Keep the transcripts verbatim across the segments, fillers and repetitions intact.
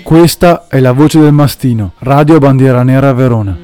Questa è la voce del Mastino, Radio Bandiera Nera Verona.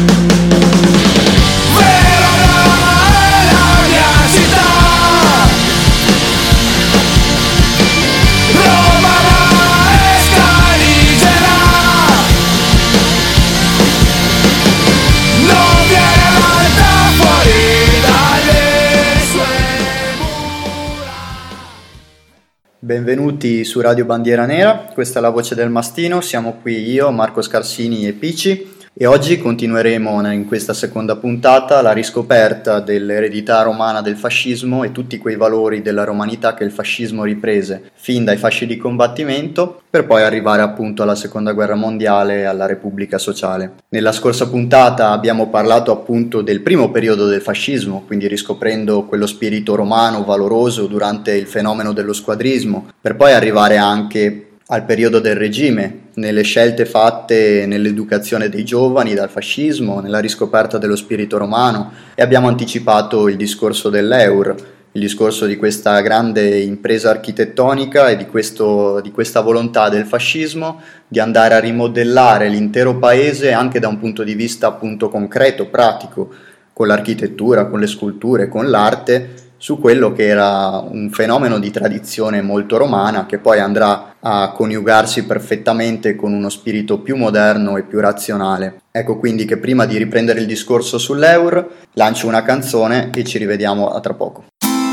Benvenuti su Radio Bandiera Nera, questa è la voce del Mastino, siamo qui io, Marco Scarsini e Pici e oggi continueremo in questa seconda puntata la riscoperta dell'eredità romana del fascismo e tutti quei valori della romanità che il fascismo riprese fin dai fasci di combattimento per poi arrivare appunto alla seconda guerra mondiale e alla Repubblica Sociale. Nella scorsa puntata abbiamo parlato appunto del primo periodo del fascismo, quindi riscoprendo quello spirito romano valoroso durante il fenomeno dello squadrismo, per poi arrivare anche al periodo del regime, nelle scelte fatte nell'educazione dei giovani dal fascismo, nella riscoperta dello spirito romano, e abbiamo anticipato il discorso dell'Eur, il discorso di questa grande impresa architettonica e di, questo, di questa volontà del fascismo di andare a rimodellare l'intero paese anche da un punto di vista appunto concreto, pratico, con l'architettura, con le sculture, con l'arte, su quello che era un fenomeno di tradizione molto romana che poi andrà a coniugarsi perfettamente con uno spirito più moderno e più razionale. Ecco quindi che prima di riprendere il discorso sull'Eur lancio una canzone e ci rivediamo a tra poco.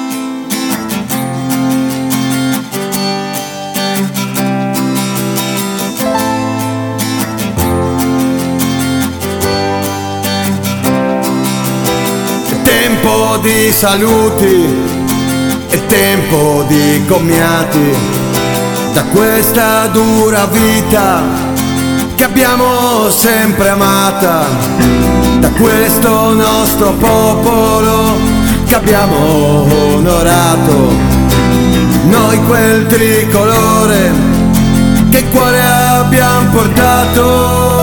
Tempo di saluti e tempo di commiati da questa dura vita che abbiamo sempre amata, da questo nostro popolo che abbiamo onorato, noi quel tricolore che in cuore abbiamo portato.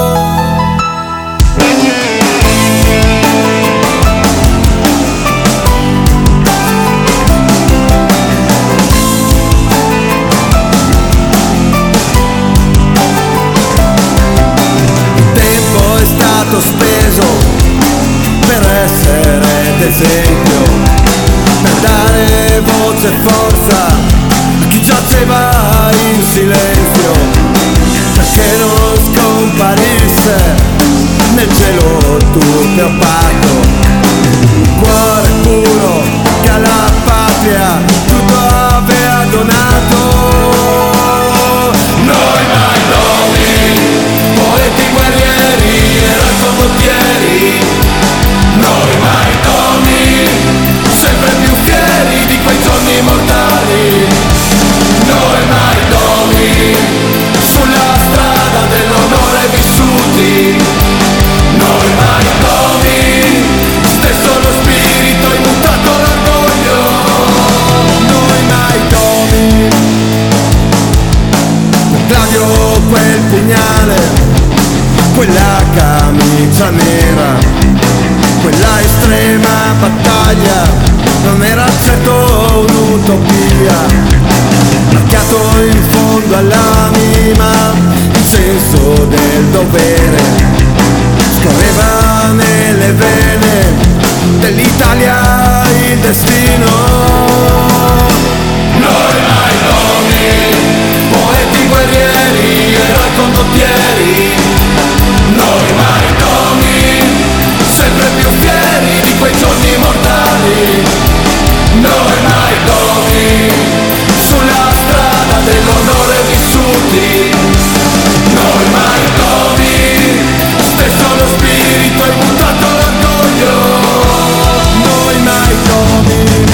Speso per essere d'esempio, per dare voce e forza a chi giaceva in silenzio, perché non scomparisse nel cielo turpe opaco, un cuore puro che alla patria tutto aveva donato. Noi mai nomi, poeti guerrieri, condottieri, noi maritoni, sempre più fieri di quei giorni mortali, noi maritoni, sulla strada dell'onore vissuti, noi maritoni, stesso lo spirito immutato l'orgoglio, noi maritoni, Claudio quel pugnale, quella camicia nera, quella estrema battaglia non era certo un'utopia, marchiato in fondo all'anima il senso del dovere, scorreva nelle vene dell'Italia il destino. Noi maritoni, poeti guerrieri, eroi condottieri, noi maritoni, sempre più fieri di quei giorni mortali, noi maritoni, sulla strada dell'onore vissuti, noi maritoni, stesso lo spirito e mutato l'orgoglio, noi maritoni.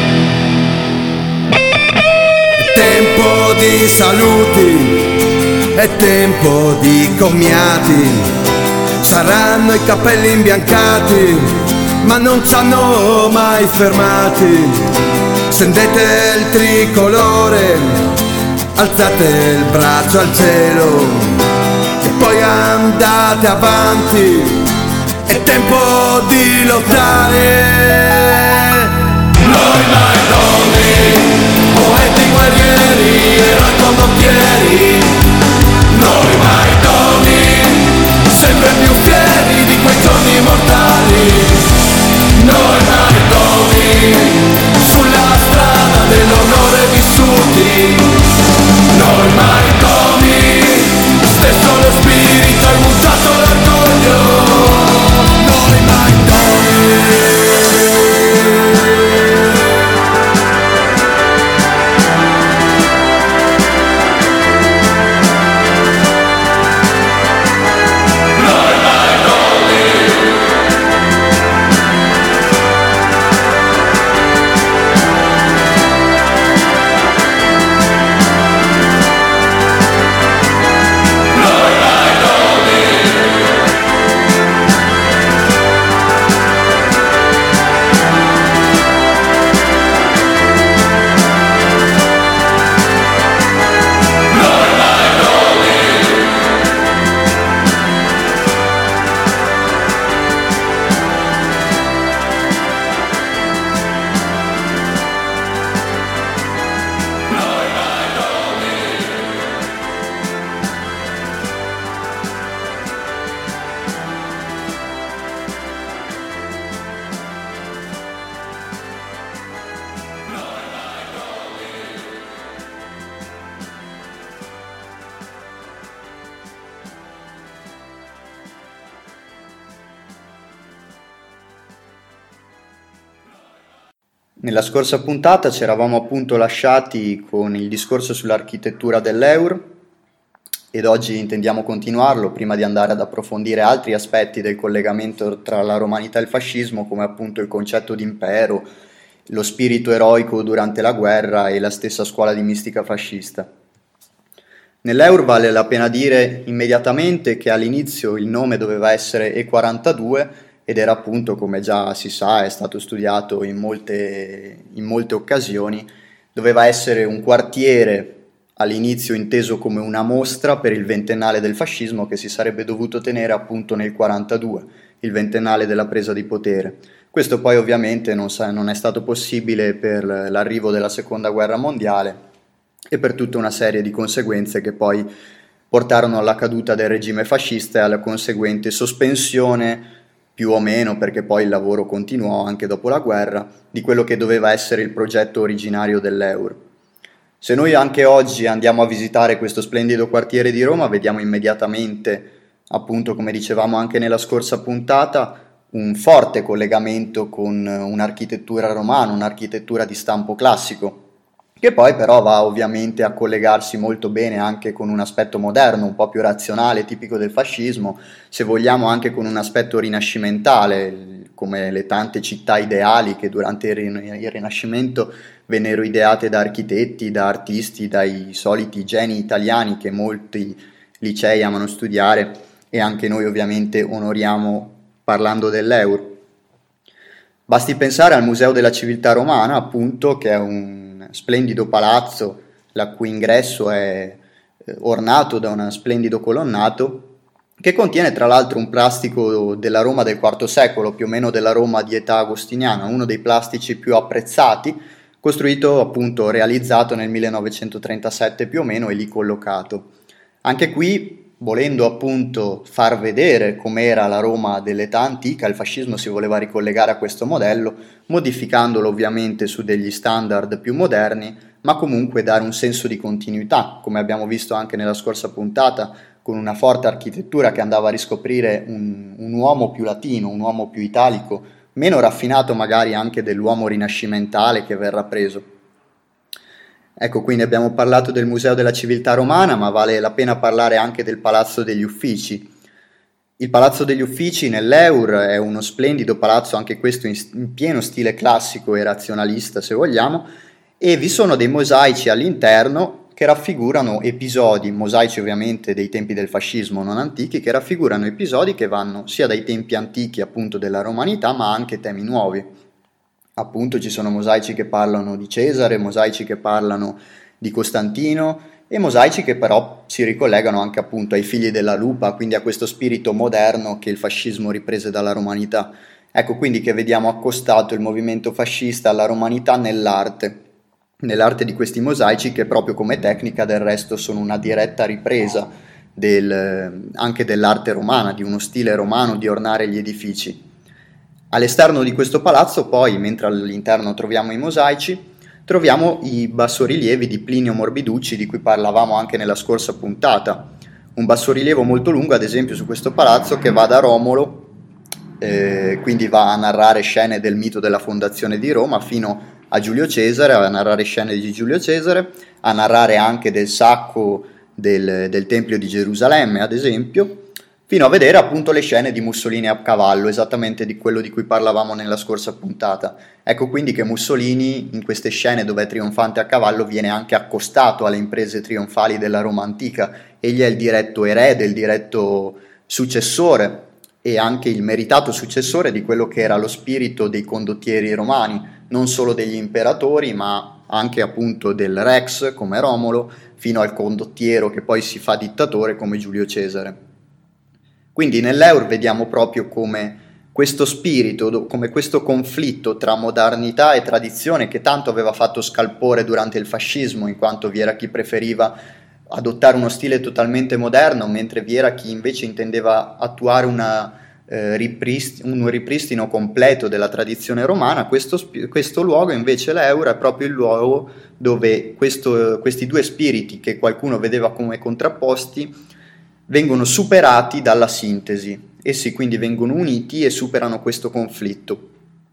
Saluti è tempo di commiati, saranno i capelli imbiancati, ma non ci hanno mai fermati. Stendete il tricolore, alzate il braccio al cielo e poi andate avanti, è tempo di lottare. Noi maritoni, poeti guerrieri e raccontoppieri, noi maritoni, sempre più fieri di quei giorni mortali. Noi maritoni, sulla strada dell'onore vissuti, noi maritoni, stesso lo spirito e mutato l'orgoglio, noi maritoni. Nella scorsa puntata ci eravamo appunto lasciati con il discorso sull'architettura dell'Eur ed oggi intendiamo continuarlo prima di andare ad approfondire altri aspetti del collegamento tra la romanità e il fascismo, come appunto il concetto di impero, lo spirito eroico durante la guerra e la stessa scuola di mistica fascista. Nell'Eur vale la pena dire immediatamente che all'inizio il nome doveva essere E quarantadue ed era appunto, come già si sa, è stato studiato in molte, in molte occasioni, doveva essere un quartiere all'inizio inteso come una mostra per il ventennale del fascismo che si sarebbe dovuto tenere appunto nel quarantadue, il ventennale della presa di potere. Questo poi ovviamente non, sa, non è stato possibile per l'arrivo della seconda guerra mondiale e per tutta una serie di conseguenze che poi portarono alla caduta del regime fascista e alla conseguente sospensione, più o meno, perché poi il lavoro continuò anche dopo la guerra, di quello che doveva essere il progetto originario dell'Eur. Se noi anche oggi andiamo a visitare questo splendido quartiere di Roma, vediamo immediatamente, appunto come dicevamo anche nella scorsa puntata, un forte collegamento con un'architettura romana, un'architettura di stampo classico, che poi però va ovviamente a collegarsi molto bene anche con un aspetto moderno, un po' più razionale, tipico del fascismo, se vogliamo anche con un aspetto rinascimentale, come le tante città ideali che durante il Rinascimento vennero ideate da architetti, da artisti, dai soliti geni italiani che molti licei amano studiare e anche noi ovviamente onoriamo parlando dell'Eur. Basti pensare al Museo della Civiltà Romana, appunto, che è un splendido palazzo, la cui ingresso è ornato da un splendido colonnato, che contiene tra l'altro un plastico della Roma del quarto secolo, più o meno della Roma di età agostiniana, uno dei plastici più apprezzati, costruito appunto, realizzato nel millenovecentotrentasette più o meno e lì collocato. Anche qui, volendo appunto far vedere com'era la Roma dell'età antica, il fascismo si voleva ricollegare a questo modello, modificandolo ovviamente su degli standard più moderni, ma comunque dare un senso di continuità, come abbiamo visto anche nella scorsa puntata, con una forte architettura che andava a riscoprire un, un uomo più latino, un uomo più italico, meno raffinato magari anche dell'uomo rinascimentale che verrà preso. Ecco, quindi abbiamo parlato del Museo della Civiltà Romana, ma vale la pena parlare anche del Palazzo degli Uffici. Il Palazzo degli Uffici nell'Eur è uno splendido palazzo, anche questo in, in pieno stile classico e razionalista, se vogliamo, e vi sono dei mosaici all'interno che raffigurano episodi, mosaici ovviamente dei tempi del fascismo non antichi, che raffigurano episodi che vanno sia dai tempi antichi appunto della romanità, ma anche temi nuovi. Appunto ci sono mosaici che parlano di Cesare, mosaici che parlano di Costantino e mosaici che però si ricollegano anche appunto ai figli della lupa, quindi a questo spirito moderno che il fascismo riprese dalla romanità. Ecco quindi che vediamo accostato il movimento fascista alla romanità nell'arte, nell'arte di questi mosaici che proprio come tecnica del resto sono una diretta ripresa del, anche dell'arte romana, di uno stile romano di ornare gli edifici. All'esterno di questo palazzo poi, mentre all'interno troviamo i mosaici, troviamo i bassorilievi di Plinio Morbiducci di cui parlavamo anche nella scorsa puntata. Un bassorilievo molto lungo ad esempio su questo palazzo che va da Romolo, eh, quindi va a narrare scene del mito della fondazione di Roma fino a Giulio Cesare, a narrare scene di Giulio Cesare, a narrare anche del sacco del, del Tempio di Gerusalemme ad esempio, fino a vedere appunto le scene di Mussolini a cavallo, esattamente di quello di cui parlavamo nella scorsa puntata. Ecco quindi che Mussolini in queste scene dove è trionfante a cavallo viene anche accostato alle imprese trionfali della Roma antica, egli è il diretto erede, il diretto successore e anche il meritato successore di quello che era lo spirito dei condottieri romani, non solo degli imperatori ma anche appunto del Rex come Romolo, fino al condottiero che poi si fa dittatore come Giulio Cesare. Quindi nell'Eur vediamo proprio come questo spirito, come questo conflitto tra modernità e tradizione che tanto aveva fatto scalpore durante il fascismo, in quanto vi era chi preferiva adottare uno stile totalmente moderno, mentre vi era chi invece intendeva attuare una, eh, riprist- un ripristino completo della tradizione romana. Questo, sp- questo luogo invece, l'Eur, è proprio il luogo dove questo, questi due spiriti che qualcuno vedeva come contrapposti vengono superati dalla sintesi, essi quindi vengono uniti e superano questo conflitto.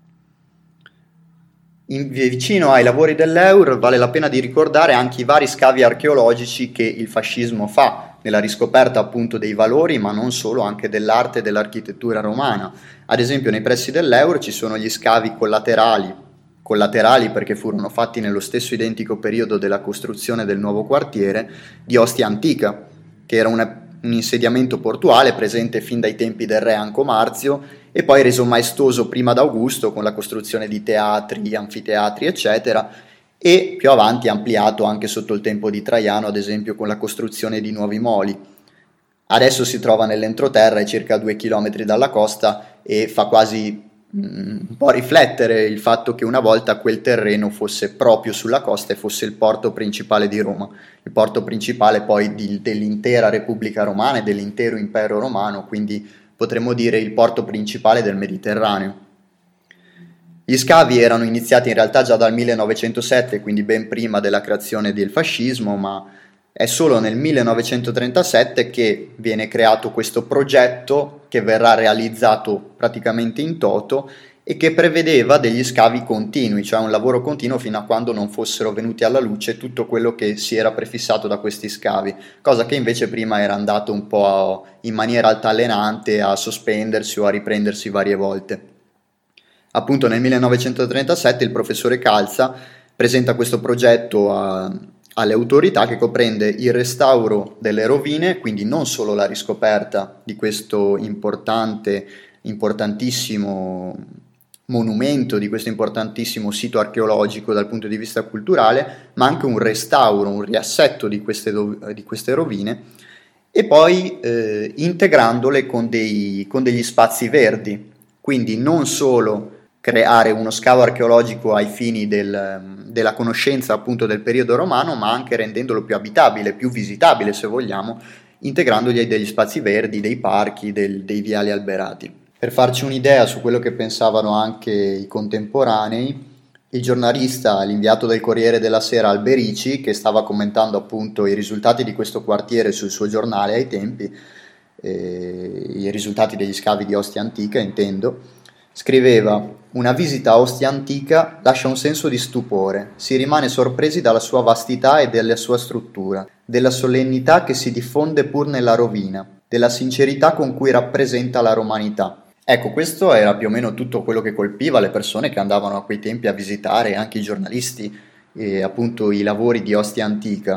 In, vicino ai lavori dell'Eur vale la pena di ricordare anche i vari scavi archeologici che il fascismo fa nella riscoperta appunto dei valori, ma non solo, anche dell'arte e dell'architettura romana. Ad esempio nei pressi dell'Eur ci sono gli scavi collaterali, collaterali perché furono fatti nello stesso identico periodo della costruzione del nuovo quartiere di Ostia Antica, che era una un insediamento portuale presente fin dai tempi del re Anco Marzio e poi reso maestoso prima da Augusto con la costruzione di teatri, anfiteatri eccetera, e più avanti ampliato anche sotto il tempo di Traiano, ad esempio con la costruzione di nuovi moli. Adesso si trova nell'entroterra, è circa due chilometri dalla costa e fa quasi un po' riflettere il fatto che una volta quel terreno fosse proprio sulla costa e fosse il porto principale di Roma, il porto principale poi di, dell'intera Repubblica Romana e dell'intero Impero Romano, quindi potremmo dire il porto principale del Mediterraneo. Gli scavi erano iniziati in realtà già dal millenovecentosette, quindi ben prima della creazione del fascismo, ma è solo nel millenovecentotrentasette che viene creato questo progetto che verrà realizzato praticamente in toto e che prevedeva degli scavi continui, cioè un lavoro continuo fino a quando non fossero venuti alla luce tutto quello che si era prefissato da questi scavi, cosa che invece prima era andato un po' a, in maniera altalenante a sospendersi o a riprendersi varie volte. Appunto nel millenovecentotrentasette il professore Calza presenta questo progetto a alle autorità che comprende il restauro delle rovine, quindi non solo la riscoperta di questo importante, importantissimo monumento, di questo importantissimo sito archeologico dal punto di vista culturale, ma anche un restauro, un riassetto di queste, di queste rovine e poi eh, integrandole con, dei, con degli spazi verdi, quindi non solo creare uno scavo archeologico ai fini del, della conoscenza appunto del periodo romano, ma anche rendendolo più abitabile, più visitabile se vogliamo, integrandogli degli spazi verdi, dei parchi, del, dei viali alberati. Per farci un'idea su quello che pensavano anche i contemporanei, il giornalista, l'inviato del Corriere della Sera Alberici, che stava commentando appunto i risultati di questo quartiere sul suo giornale ai tempi, eh, i risultati degli scavi di Ostia Antica intendo, scriveva: una visita a Ostia Antica lascia un senso di stupore, si rimane sorpresi dalla sua vastità e della sua struttura, della solennità che si diffonde pur nella rovina, della sincerità con cui rappresenta la romanità. Ecco, questo era più o meno tutto quello che colpiva le persone che andavano a quei tempi a visitare, anche i giornalisti, e appunto i lavori di Ostia Antica.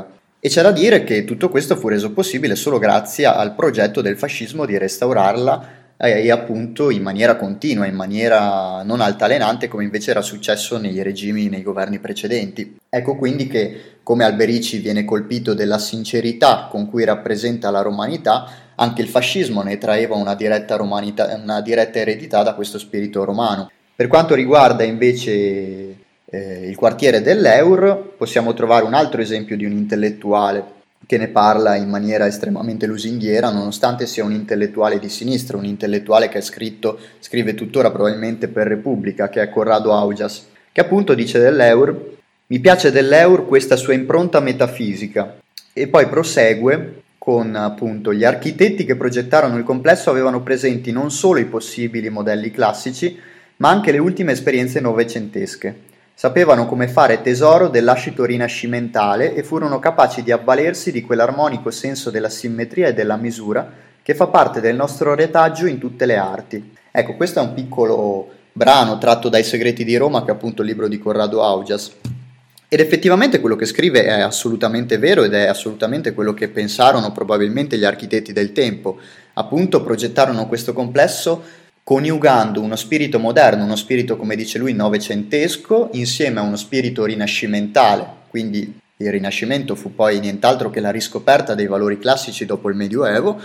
E c'è da dire che tutto questo fu reso possibile solo grazie al progetto del fascismo di restaurarla e appunto in maniera continua, in maniera non altalenante come invece era successo nei regimi, nei governi precedenti. Ecco quindi che, come Alberici viene colpito della sincerità con cui rappresenta la romanità, anche il fascismo ne traeva una diretta, romanità, una diretta eredità da questo spirito romano. Per quanto riguarda invece eh, il quartiere dell'Eur, possiamo trovare un altro esempio di un intellettuale che ne parla in maniera estremamente lusinghiera, nonostante sia un intellettuale di sinistra, un intellettuale che è scritto, scrive tuttora probabilmente per Repubblica, che è Corrado Augias, che appunto dice dell'Eur: mi piace dell'Eur questa sua impronta metafisica, e poi prosegue con appunto gli architetti che progettarono il complesso avevano presenti non solo i possibili modelli classici, ma anche le ultime esperienze novecentesche. Sapevano come fare tesoro dell'ascito rinascimentale e furono capaci di avvalersi di quell'armonico senso della simmetria e della misura che fa parte del nostro retaggio in tutte le arti. Ecco, questo è un piccolo brano tratto dai Segreti di Roma, che è appunto il libro di Corrado Augias. Ed effettivamente quello che scrive è assolutamente vero ed è assolutamente quello che pensarono probabilmente gli architetti del tempo. Appunto progettarono questo complesso coniugando uno spirito moderno, uno spirito, come dice lui, novecentesco, insieme a uno spirito rinascimentale. Quindi il Rinascimento fu poi nient'altro che la riscoperta dei valori classici dopo il Medioevo,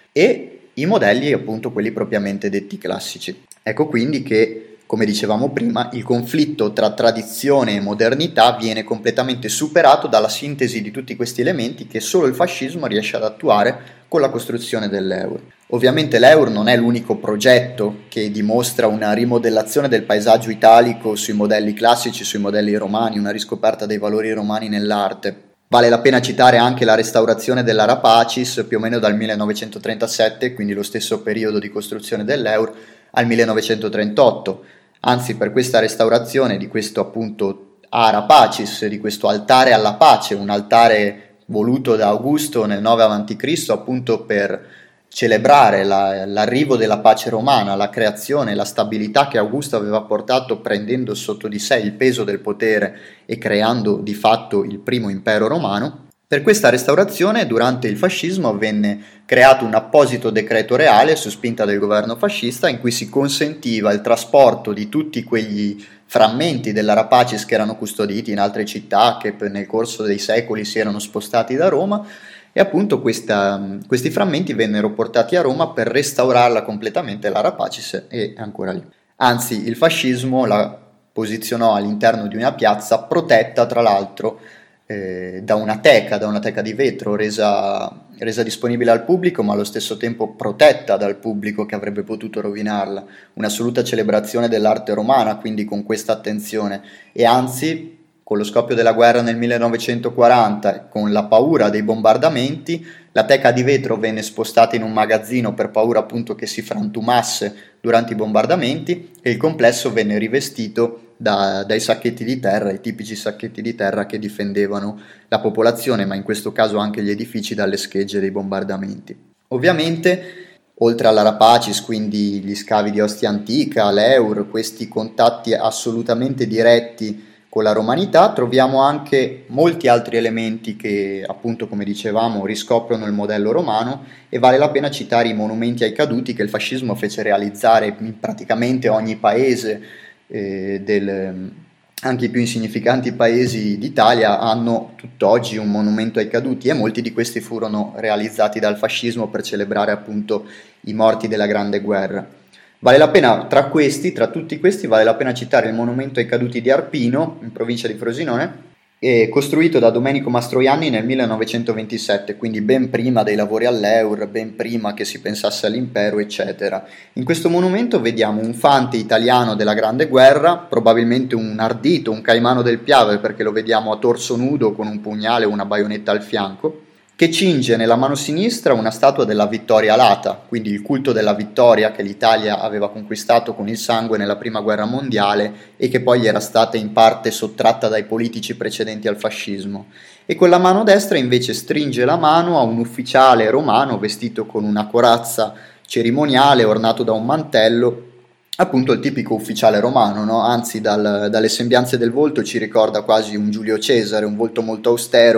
e i modelli appunto quelli propriamente detti classici. Ecco quindi che, come dicevamo prima, il conflitto tra tradizione e modernità viene completamente superato dalla sintesi di tutti questi elementi che solo il fascismo riesce ad attuare con la costruzione dell'Eur. Ovviamente l'Eur non è l'unico progetto che dimostra una rimodellazione del paesaggio italico sui modelli classici, sui modelli romani, una riscoperta dei valori romani nell'arte. Vale la pena citare anche la restaurazione dell'Ara Pacis più o meno dal millenovecentotrentasette, quindi lo stesso periodo di costruzione dell'Eur, al millenovecentotrentotto. Anzi, per questa restaurazione di questo appunto Ara Pacis, di questo altare alla pace, un altare voluto da Augusto nel nove avanti Cristo appunto per celebrare la, l'arrivo della pace romana, la creazione, la stabilità che Augusto aveva portato prendendo sotto di sé il peso del potere e creando di fatto il primo impero romano. Per questa restaurazione durante il fascismo venne creato un apposito decreto reale su spinta del governo fascista in cui si consentiva il trasporto di tutti quegli frammenti dell'Ara Pacis che erano custoditi in altre città che nel corso dei secoli si erano spostati da Roma, e appunto questa, questi frammenti vennero portati a Roma per restaurarla completamente l'Ara Pacis, e è ancora lì. Anzi, il fascismo la posizionò all'interno di una piazza protetta tra l'altro eh, da una teca, da una teca di vetro resa, resa disponibile al pubblico, ma allo stesso tempo protetta dal pubblico che avrebbe potuto rovinarla. Un'assoluta celebrazione dell'arte romana, quindi con questa attenzione, e anzi con lo scoppio della guerra nel millenovecentoquaranta, con la paura dei bombardamenti, la teca di vetro venne spostata in un magazzino per paura appunto che si frantumasse durante i bombardamenti, e il complesso venne rivestito da, dai sacchetti di terra, i tipici sacchetti di terra che difendevano la popolazione, ma in questo caso anche gli edifici, dalle schegge dei bombardamenti. Ovviamente, oltre all'Ara Pacis, quindi gli scavi di Ostia Antica, l'Eur, questi contatti assolutamente diretti con la romanità, troviamo anche molti altri elementi che, appunto, come dicevamo, riscoprono il modello romano, e vale la pena citare i monumenti ai caduti che il fascismo fece realizzare in praticamente ogni paese, eh, del, anche i più insignificanti paesi d'Italia hanno tutt'oggi un monumento ai caduti, e molti di questi furono realizzati dal fascismo per celebrare appunto i morti della Grande Guerra. Vale la pena, tra questi, tra tutti questi, vale la pena citare il monumento ai caduti di Arpino, in provincia di Frosinone, e costruito da Domenico Mastroianni nel millenovecentoventisette, quindi ben prima dei lavori all'Eur, ben prima che si pensasse all'impero, eccetera. In questo monumento vediamo un fante italiano della Grande Guerra, probabilmente un ardito, un caimano del Piave, perché lo vediamo a torso nudo con un pugnale o una baionetta al fianco, che cinge nella mano sinistra una statua della Vittoria Alata, quindi il culto della vittoria che l'Italia aveva conquistato con il sangue nella Prima Guerra Mondiale e che poi gli era stata in parte sottratta dai politici precedenti al fascismo. E con la mano destra invece stringe la mano a un ufficiale romano vestito con una corazza cerimoniale ornato da un mantello, appunto il tipico ufficiale romano, no? Anzi dal, dalle sembianze del volto ci ricorda quasi un Giulio Cesare, un volto molto austero,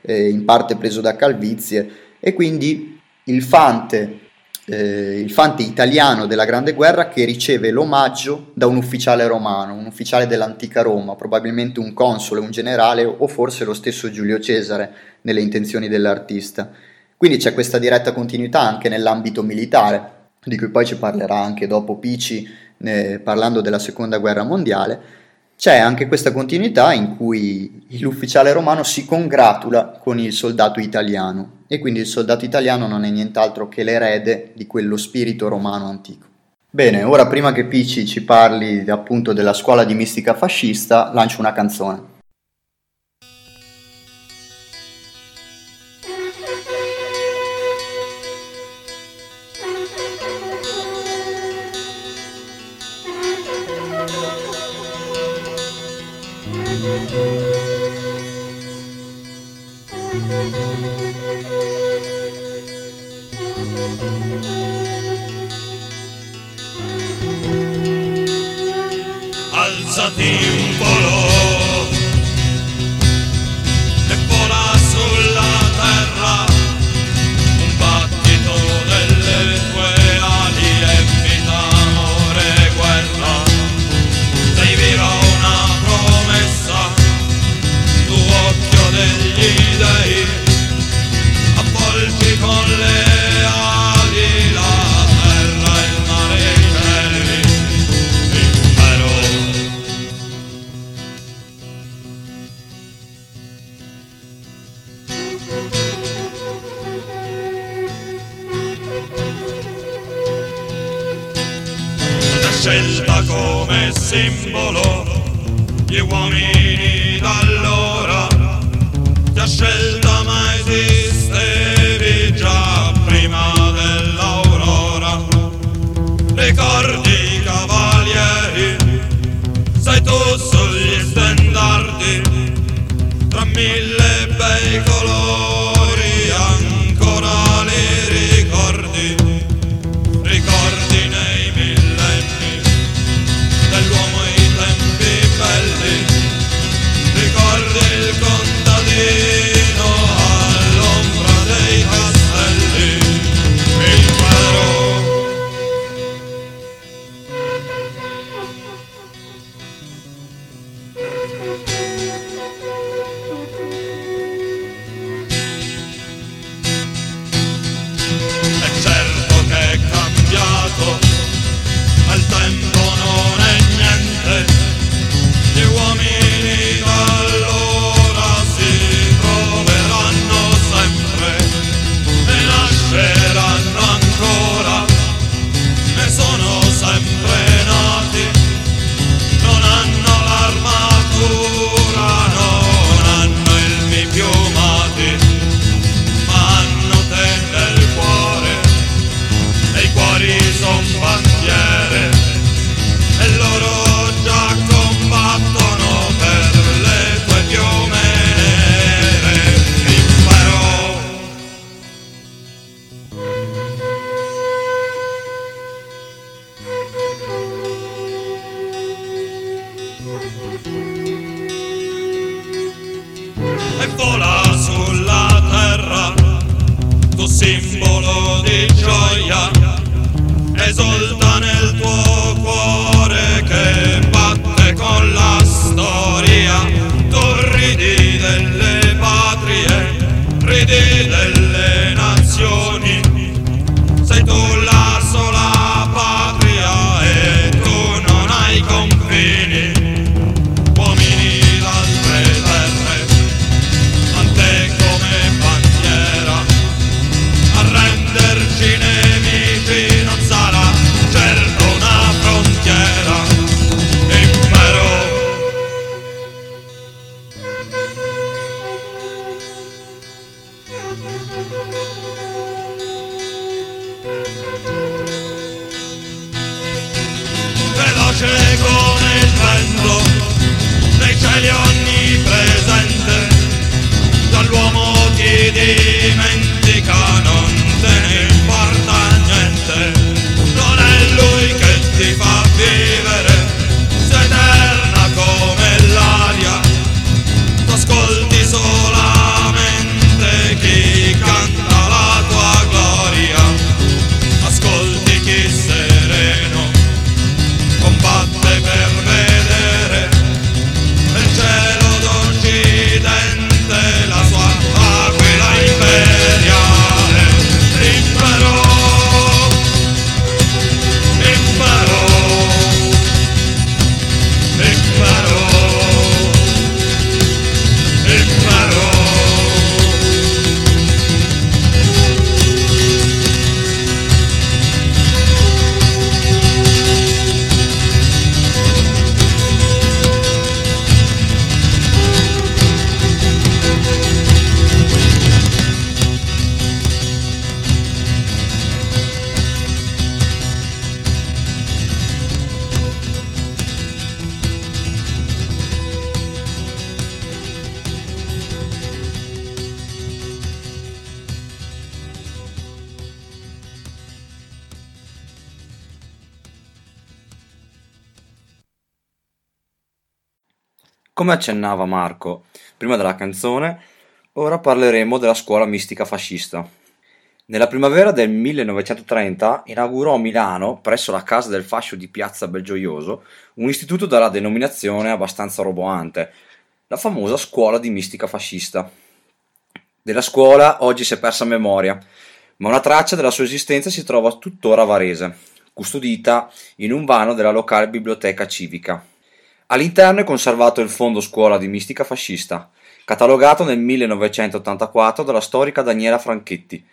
eh, in parte preso da calvizie, e quindi il fante, eh, il fante italiano della Grande Guerra che riceve l'omaggio da un ufficiale romano, un ufficiale dell'antica Roma, probabilmente un console, un generale o forse lo stesso Giulio Cesare nelle intenzioni dell'artista. Quindi c'è questa diretta continuità anche nell'ambito militare, di cui poi ci parlerà anche dopo Pici eh, parlando della seconda guerra mondiale. C'è anche questa continuità in cui l'ufficiale romano si congratula con il soldato italiano, e quindi il soldato italiano non è nient'altro che l'erede di quello spirito romano antico. Bene, ora prima che Pici ci parli appunto della scuola di mistica fascista, lancio una canzone. Alzati un volo e vola sulla terra, un battito delle tue ali e vita, amore, guerra. Sei viva una promessa, tu occhio degli dei, avvolgi con le ali la terra, il mare e i cieli. Scelta come simbolo gli uomini d'allora, ti ha scelta ma esistevi già prima dell'aurora. Ricordi i cavalieri, sei tu sugli stendardi, tra mille bei colori ancora li ricordi, ricordi nei millenni dell'uomo i tempi belli, ricordi il contadino all'ombra dei castelli, impero. È certo che è cambiato, ma il tempo non è niente, gli uomini d'allora si troveranno sempre e nasceranno ancora, ne sono sempre nati, non hanno l'armatura, non hanno elmi piumati, ma hanno te nel cuore, e i cuori son bandiere, e loro già combattono per le tue piume nere, impero. E vola sulla terra, tu simbolo di gioia, esulta nel tuo cuore che batte con la storia. Tu ridi delle patrie, ridi delle nazioni, sei tu la sola patria e tu non hai confini. Uomini d'altre terre, a te come bandiera, arrendi Come accennava Marco prima della canzone, ora parleremo della scuola mistica fascista. Nella primavera del millenovecentotrenta inaugurò a Milano, presso la Casa del Fascio di Piazza Belgioioso, un istituto dalla denominazione abbastanza roboante, la famosa Scuola di Mistica Fascista. Della scuola oggi si è persa memoria, ma una traccia della sua esistenza si trova tuttora a Varese, custodita in un vano della locale biblioteca civica. All'interno è conservato il fondo Scuola di Mistica Fascista, catalogato nel millenovecentottantaquattro dalla storica Daniela Franchetti.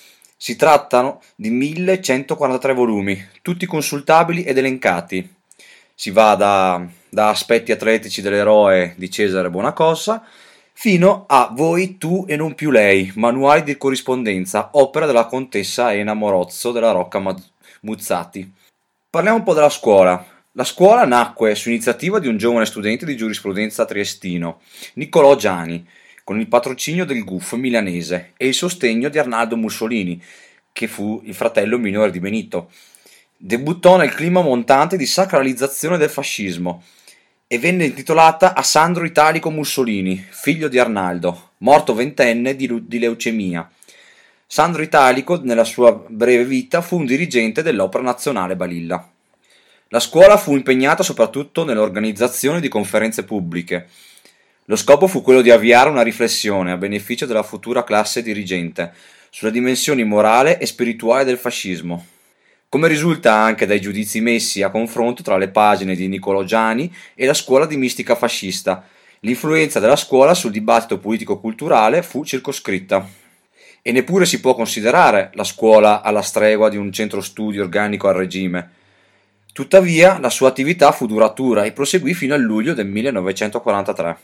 Si trattano di millecentoquarantatré volumi, tutti consultabili ed elencati. Si va da, da aspetti atletici dell'eroe di Cesare Buonaccorsa fino a Voi, tu e non più lei, manuali di corrispondenza, opera della contessa Ena Morozzo della Rocca Muzzati. Parliamo un po' della scuola. La scuola nacque su iniziativa di un giovane studente di giurisprudenza triestino, Niccolò Giani, con il patrocinio del G U F milanese e il sostegno di Arnaldo Mussolini, che fu il fratello minore di Benito. Debuttò nel clima montante di sacralizzazione del fascismo e venne intitolata a Sandro Italico Mussolini, figlio di Arnaldo, morto ventenne di, di leucemia. Sandro Italico, nella sua breve vita, fu un dirigente dell'Opera Nazionale Balilla. La scuola fu impegnata soprattutto nell'organizzazione di conferenze pubbliche. Lo scopo fu quello di avviare una riflessione a beneficio della futura classe dirigente sulle dimensioni morale e spirituale del fascismo. Come risulta anche dai giudizi messi a confronto tra le pagine di Niccolò Giani e la scuola di mistica fascista, l'influenza della scuola sul dibattito politico-culturale fu circoscritta. E neppure si può considerare la scuola alla stregua di un centro studi organico al regime. Tuttavia, la sua attività fu duratura e proseguì fino al luglio del millenovecentoquarantatré.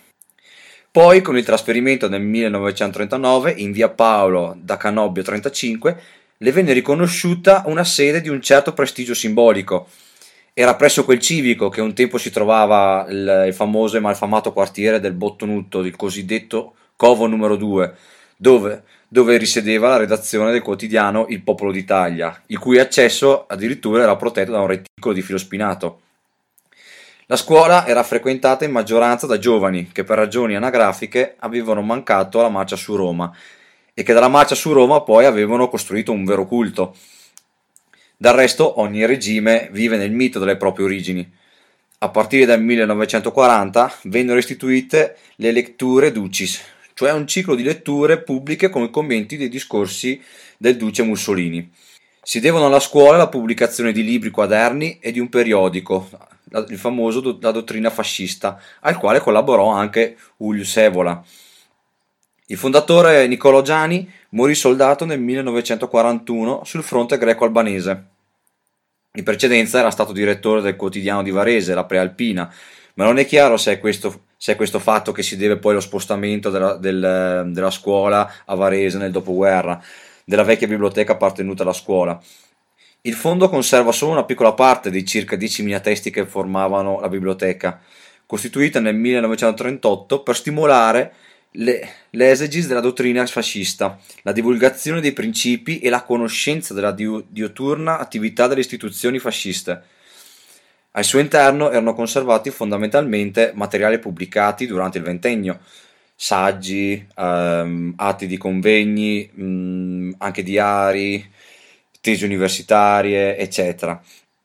Poi, con il trasferimento nel millenovecentotrentanove in via Paolo da Canobbio trentacinque, le venne riconosciuta una sede di un certo prestigio simbolico. Era presso quel civico che un tempo si trovava il, il famoso e malfamato quartiere del Bottonutto, il cosiddetto Covo numero due, dove, dove risiedeva la redazione del quotidiano Il Popolo d'Italia, il cui accesso addirittura era protetto da un reticolo di filo spinato. La scuola era frequentata in maggioranza da giovani che per ragioni anagrafiche avevano mancato alla marcia su Roma e che dalla marcia su Roma poi avevano costruito un vero culto. Del resto ogni regime vive nel mito delle proprie origini. A partire dal millenovecentoquaranta vennero istituite le Lecture Ducis, cioè un ciclo di letture pubbliche con i commenti dei discorsi del duce Mussolini. Si devono alla scuola la pubblicazione di libri, quaderni e di un periodico, il famoso La dottrina fascista, al quale collaborò anche Julius Evola. Il fondatore Niccolò Giani morì soldato nel millenovecentoquarantuno sul fronte greco-albanese. In precedenza era stato direttore del quotidiano di Varese, la Prealpina, ma non è chiaro se è questo, se è questo fatto che si deve poi allo spostamento della, del, della scuola a Varese nel dopoguerra, della vecchia biblioteca appartenuta alla scuola. Il fondo conserva solo una piccola parte dei circa diecimila testi che formavano la biblioteca, costituita nel millenovecentotrentotto per stimolare le, l'esegesi della dottrina fascista, la divulgazione dei principi e la conoscenza della diuturna attività delle istituzioni fasciste. Al suo interno erano conservati fondamentalmente materiali pubblicati durante il ventennio, saggi, ehm, atti di convegni, mh, anche diari, tesi universitarie, eccetera.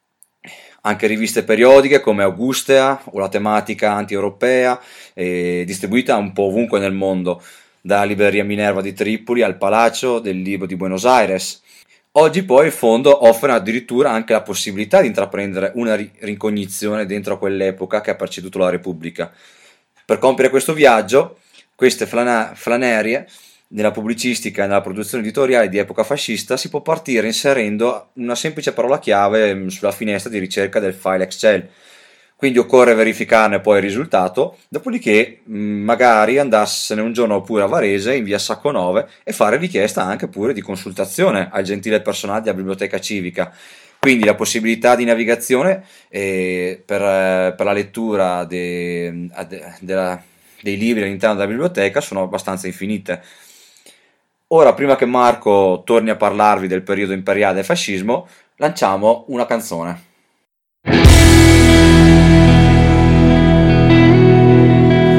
Anche riviste periodiche come Augustea o la tematica anti-europea, eh, distribuita un po' ovunque nel mondo, dalla Libreria Minerva di Tripoli al Palazzo del Libro di Buenos Aires. Oggi poi il fondo offre addirittura anche la possibilità di intraprendere una rincognizione dentro a quell'epoca che ha preceduto la Repubblica. Per compiere questo viaggio, queste flana- flanerie nella pubblicistica e nella produzione editoriale di epoca fascista si può partire inserendo una semplice parola chiave sulla finestra di ricerca del file Excel. Quindi occorre verificarne poi il risultato, dopodiché magari andarsene un giorno pure a Varese in via Sacco nove e fare richiesta anche pure di consultazione al gentile personale della biblioteca civica. Quindi la possibilità di navigazione eh, per, eh, per la lettura de, de, de, dei libri all'interno della biblioteca sono abbastanza infinite. Ora, prima che Marco torni a parlarvi del periodo imperiale del fascismo, lanciamo una canzone.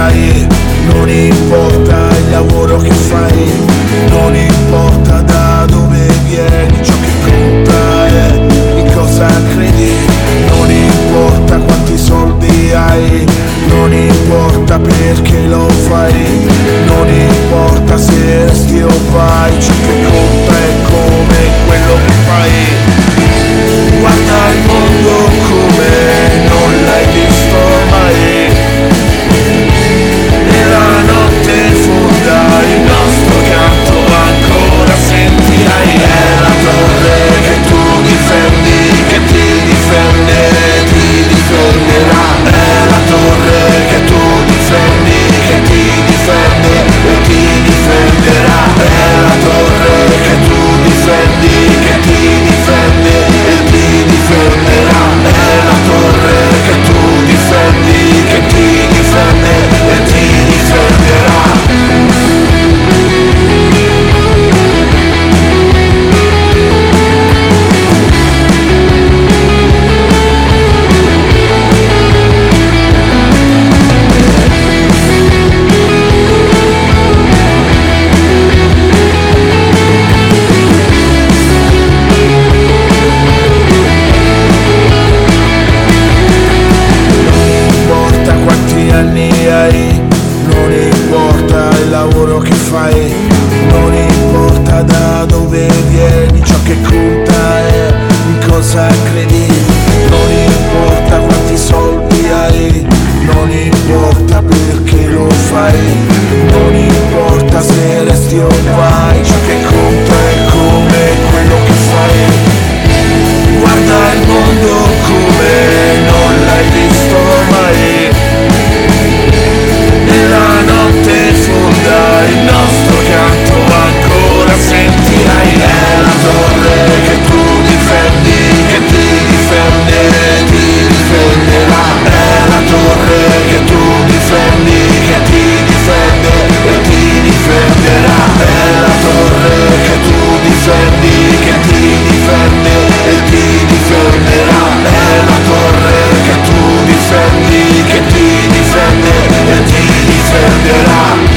hai, non importa il lavoro che fai, non importa da dove vieni, ciò che conta è in cosa credi, non importa quanti soldi hai, non importa perché lo fai, non importa se resti o vai, ciò che conta è come quello che fai. Guarda il mondo come non l'hai visto mai, e la notte fonda il nostro canto ancora sentirai, è la torre che tu difendi, che ti difende, ti difenderà, è la torre che tu difendi, che ti difende e ti difenderà, è la torre che tu difendi, che ti difende e ti difenderà, è la torre che tu difendi, che ti difende e ti difenderà. Non importa il lavoro che fai, non importa da dove vieni, ciò che conta è in cosa credi, non importa quanti soldi hai, non importa perché lo fai, non importa se resti o vai, ciò che conta è come quello che fai. Guarda il mondo come non l'hai visto mai, la notte fonda il nostro canto ancora sentirai, è la torre che tu difendi, che ti difende, ti difenderà, è la torre che tu difendi, che ti difende e ti difenderà, è la torre che tu difendi, che ti difende e ti difenderà, è la torre che tu difendi, che ti difende e ti difenderà.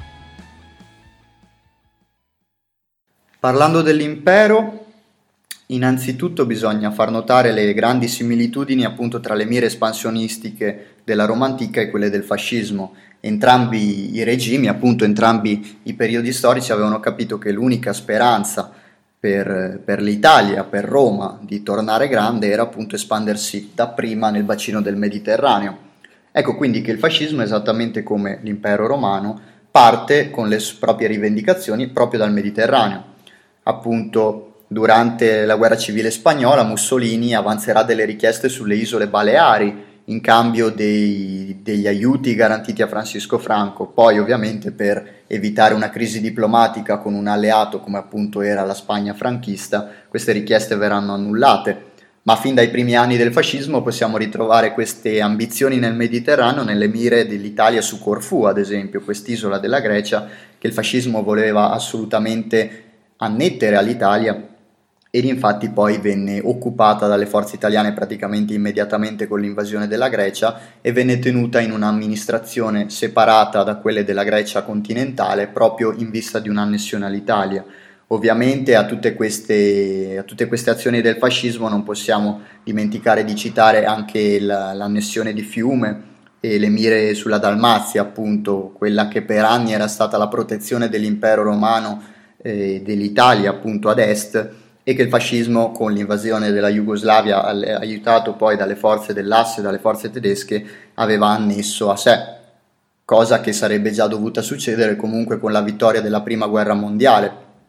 Parlando dell'impero, Innanzitutto bisogna far notare le grandi similitudini appunto tra le mire espansionistiche della Roma antica e quelle del fascismo. Entrambi i regimi, appunto entrambi i periodi storici avevano capito che l'unica speranza per, per l'Italia, per Roma, di tornare grande era appunto espandersi dapprima nel bacino del Mediterraneo. Ecco quindi che il fascismo, esattamente come l'impero romano, parte con le proprie rivendicazioni proprio dal Mediterraneo. Appunto durante la guerra civile spagnola Mussolini avanzerà delle richieste sulle isole Baleari in cambio dei, degli aiuti garantiti a Francisco Franco, poi ovviamente per evitare una crisi diplomatica con un alleato come appunto era la Spagna franchista, queste richieste verranno annullate, ma fin dai primi anni del fascismo possiamo ritrovare queste ambizioni nel Mediterraneo nelle mire dell'Italia su Corfù, ad esempio, quest'isola della Grecia che il fascismo voleva assolutamente annettere all'Italia, ed infatti poi venne occupata dalle forze italiane praticamente immediatamente con l'invasione della Grecia e venne tenuta in un'amministrazione separata da quelle della Grecia continentale proprio in vista di un'annessione all'Italia. Ovviamente a tutte queste, a tutte queste azioni del fascismo non possiamo dimenticare di citare anche la, l'annessione di Fiume e le mire sulla Dalmazia, appunto quella che per anni era stata la protezione dell'impero romano e eh, dell'Italia appunto ad est, e che il fascismo con l'invasione della Jugoslavia, aiutato poi dalle forze dell'Asse, dalle forze tedesche, aveva annesso a sé, cosa che sarebbe già dovuta succedere comunque con la vittoria della prima guerra mondiale,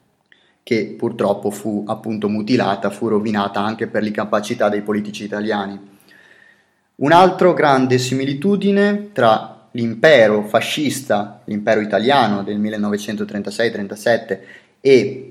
che purtroppo fu appunto mutilata, fu rovinata anche per l'incapacità dei politici italiani. Un'altra grande similitudine tra l'impero fascista, l'impero italiano del millenovecentotrentasei trentasette e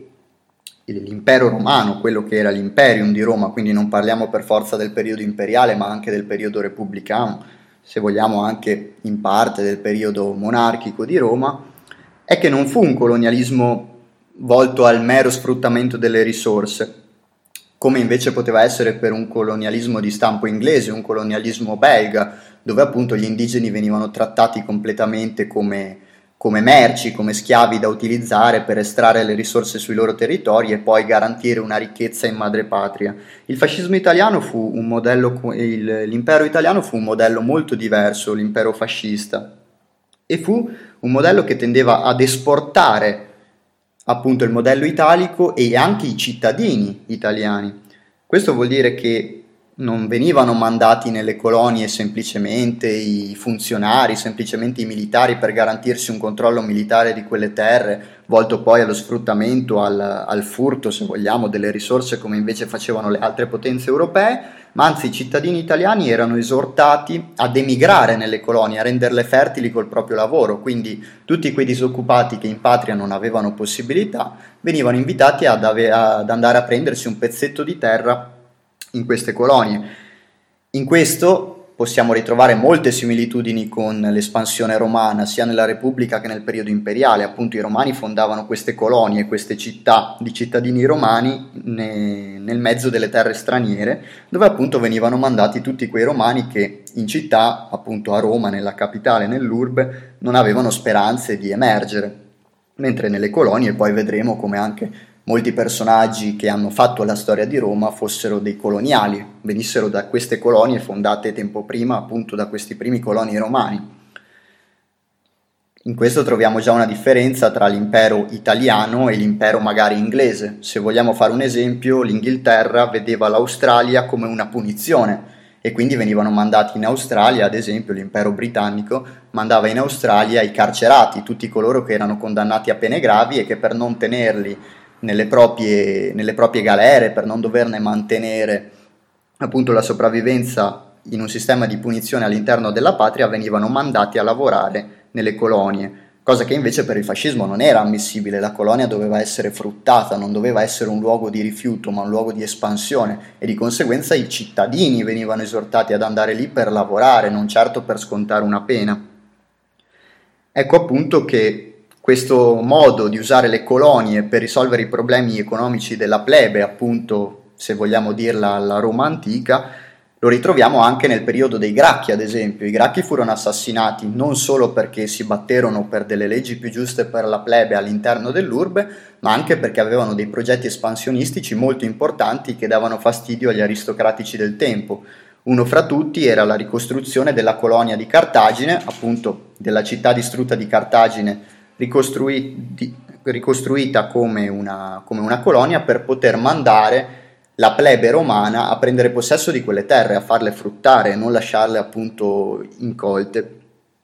l'impero romano, quello che era l'imperium di Roma, quindi non parliamo per forza del periodo imperiale ma anche del periodo repubblicano, se vogliamo anche in parte del periodo monarchico di Roma, è che non fu un colonialismo volto al mero sfruttamento delle risorse, come invece poteva essere per un colonialismo di stampo inglese, un colonialismo belga, dove appunto gli indigeni venivano trattati completamente come come merci, come schiavi da utilizzare per estrarre le risorse sui loro territori e poi garantire una ricchezza in madrepatria. Il fascismo italiano fu un modello, il, l'impero italiano fu un modello molto diverso, l'impero fascista, e fu un modello che tendeva ad esportare appunto il modello italico e anche i cittadini italiani. Questo vuol dire che non venivano mandati nelle colonie semplicemente i funzionari, semplicemente i militari per garantirsi un controllo militare di quelle terre, volto poi allo sfruttamento, al, al furto, se vogliamo, delle risorse come invece facevano le altre potenze europee, ma anzi i cittadini italiani erano esortati ad emigrare nelle colonie, a renderle fertili col proprio lavoro, quindi tutti quei disoccupati che in patria non avevano possibilità venivano invitati ad, ave- ad andare a prendersi un pezzetto di terra in queste colonie. In questo possiamo ritrovare molte similitudini con l'espansione romana, sia nella Repubblica che nel periodo imperiale. Appunto i romani fondavano queste colonie, queste città di cittadini romani ne, nel mezzo delle terre straniere, dove appunto venivano mandati tutti quei romani che in città, appunto a Roma, nella capitale, nell'urbe, non avevano speranze di emergere, mentre nelle colonie poi vedremo come anche molti personaggi che hanno fatto la storia di Roma fossero dei coloniali, venissero da queste colonie fondate tempo prima appunto da questi primi coloni romani. In questo troviamo già una differenza tra l'impero italiano e l'impero magari inglese. Se vogliamo fare un esempio, l'Inghilterra vedeva l'Australia come una punizione e quindi venivano mandati in Australia, ad esempio l'impero britannico mandava in Australia i carcerati, tutti coloro che erano condannati a pene gravi e che per non tenerli nelle proprie, nelle proprie galere, per non doverne mantenere appunto la sopravvivenza in un sistema di punizione all'interno della patria, venivano mandati a lavorare nelle colonie, cosa che invece per il fascismo non era ammissibile. La colonia doveva essere fruttata, non doveva essere un luogo di rifiuto ma un luogo di espansione, e di conseguenza i cittadini venivano esortati ad andare lì per lavorare, non certo per scontare una pena. Ecco appunto che questo modo di usare le colonie per risolvere i problemi economici della plebe, appunto, se vogliamo dirla alla Roma antica, Lo ritroviamo anche nel periodo dei Gracchi, ad esempio. I Gracchi furono assassinati non solo perché si batterono per delle leggi più giuste per la plebe all'interno dell'urbe, ma anche perché avevano dei progetti espansionistici molto importanti che davano fastidio agli aristocratici del tempo. Uno fra tutti era la ricostruzione della colonia di Cartagine, appunto della città distrutta di Cartagine, ricostruiti, ricostruita come una, come una colonia per poter mandare la plebe romana a prendere possesso di quelle terre, a farle fruttare e non lasciarle appunto incolte.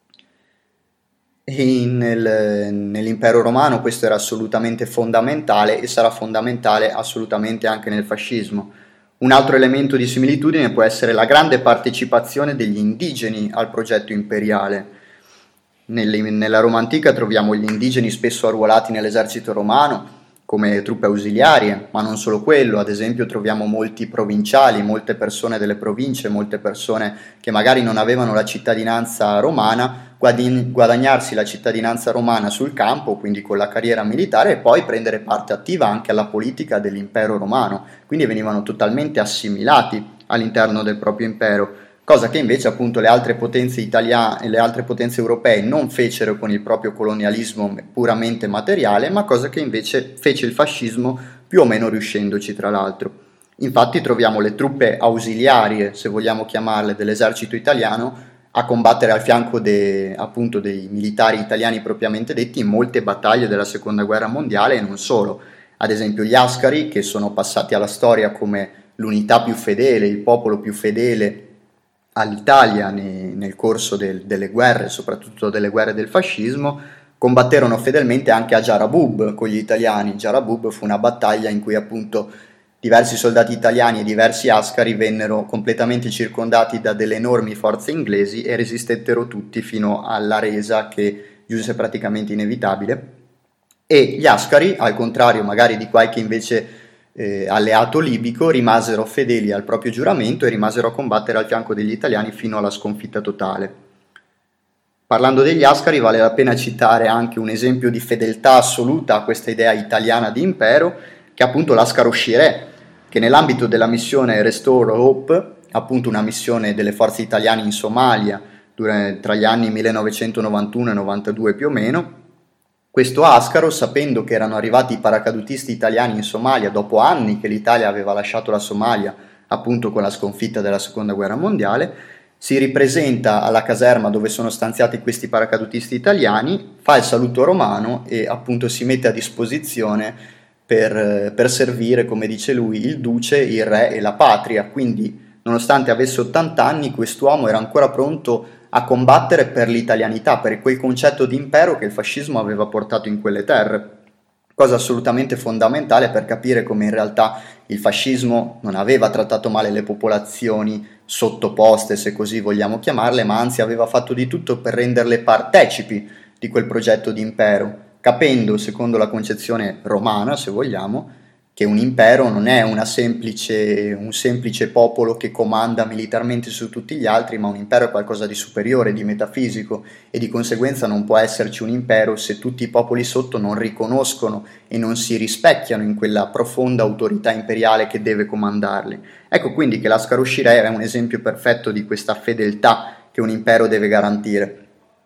E nel, nell'impero romano questo era assolutamente fondamentale e sarà fondamentale assolutamente anche nel fascismo. Un altro elemento di similitudine può essere la grande partecipazione degli indigeni al progetto imperiale. Nelle, nella Roma antica troviamo gli indigeni spesso arruolati nell'esercito romano come truppe ausiliarie, ma non solo quello. Ad esempio troviamo molti provinciali, molte persone delle province, molte persone che magari non avevano la cittadinanza romana, guadagnarsi la cittadinanza romana sul campo, quindi con la carriera militare, e poi prendere parte attiva anche alla politica dell'impero romano, quindi venivano totalmente assimilati all'interno del proprio impero, cosa che invece appunto le altre potenze italiane e le altre potenze europee non fecero con il proprio colonialismo puramente materiale, ma cosa che invece fece il fascismo, più o meno riuscendoci tra l'altro. Infatti troviamo le truppe ausiliarie, se vogliamo chiamarle, dell'esercito italiano a combattere al fianco de, appunto dei militari italiani propriamente detti in molte battaglie della seconda guerra mondiale e non solo. Ad esempio gli Ascari, che sono passati alla storia come l'unità più fedele, il popolo più fedele all'Italia nei, nel corso del, delle guerre, soprattutto delle guerre del fascismo, combatterono fedelmente anche a Jarabub con gli italiani. Jarabub fu una battaglia in cui appunto diversi soldati italiani e diversi ascari vennero completamente circondati da delle enormi forze inglesi e resistettero tutti fino alla resa che giunse praticamente inevitabile. E gli ascari, al contrario magari di qualche invece eh, alleato libico, rimasero fedeli al proprio giuramento e rimasero a combattere al fianco degli italiani fino alla sconfitta totale. Parlando degli ascari vale la pena citare anche un esempio di fedeltà assoluta a questa idea italiana di impero, che è appunto l'Ascaro Shireh, che nell'ambito della missione Restore Hope, appunto una missione delle forze italiane in Somalia tra gli anni millenovecentonovantuno e novantadue più o meno, questo Ascaro, sapendo che erano arrivati i paracadutisti italiani in Somalia dopo anni che l'Italia aveva lasciato la Somalia appunto con la sconfitta della seconda guerra mondiale, si ripresenta alla caserma dove sono stanziati questi paracadutisti italiani, fa il saluto romano e appunto si mette a disposizione Per, per servire, come dice lui, il duce, il re e la patria. Quindi, nonostante avesse ottanta anni, quest'uomo era ancora pronto a combattere per l'italianità, per quel concetto di impero che il fascismo aveva portato in quelle terre. Cosa assolutamente fondamentale per capire come in realtà il fascismo non aveva trattato male le popolazioni sottoposte, se così vogliamo chiamarle, ma anzi aveva fatto di tutto per renderle partecipi di quel progetto di impero, capendo, secondo la concezione romana, se vogliamo, che un impero non è una semplice, un semplice popolo che comanda militarmente su tutti gli altri, ma un impero è qualcosa di superiore, di metafisico, e di conseguenza non può esserci un impero se tutti i popoli sotto non riconoscono e non si rispecchiano in quella profonda autorità imperiale che deve comandarli. Ecco quindi che l'Ascaro Shireh è un esempio perfetto di questa fedeltà che un impero deve garantire.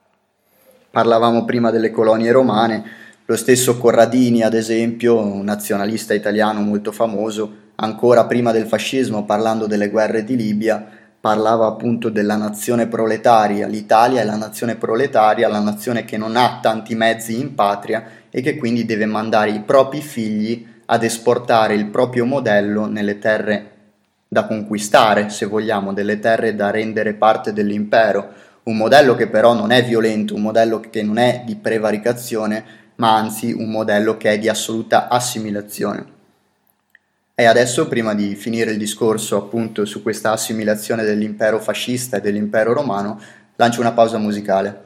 Parlavamo prima delle colonie romane, lo stesso Corradini, ad esempio, un nazionalista italiano molto famoso, ancora prima del fascismo, parlando delle guerre di Libia, parlava appunto della nazione proletaria. L'Italia è la nazione proletaria, la nazione che non ha tanti mezzi in patria e che quindi deve mandare i propri figli ad esportare il proprio modello nelle terre da conquistare, se vogliamo, delle terre da rendere parte dell'impero. Un modello che però non è violento, un modello che non è di prevaricazione, ma anzi un modello che è di assoluta assimilazione. E adesso, prima di finire il discorso appunto su questa assimilazione dell'impero fascista e dell'impero romano, lancio una pausa musicale.